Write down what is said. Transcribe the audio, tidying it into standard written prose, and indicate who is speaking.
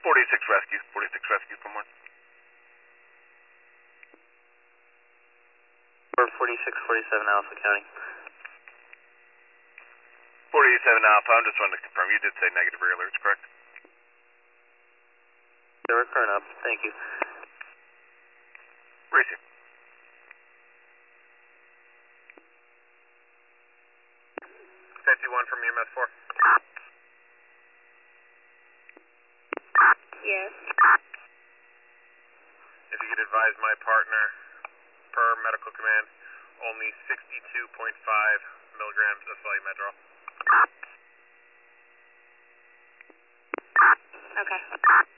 Speaker 1: 46 rescue for more.
Speaker 2: 4647 Alpha County.
Speaker 1: 47 Alpha, I'm just wanting to confirm. You did say negative rear alerts, correct?
Speaker 2: They were current up. Thank you.
Speaker 1: Racing. 51 from EMS 4.
Speaker 3: Yes.
Speaker 1: If you could advise my partner, per medical command, only 62.5 milligrams of Solumetrol.
Speaker 3: Okay.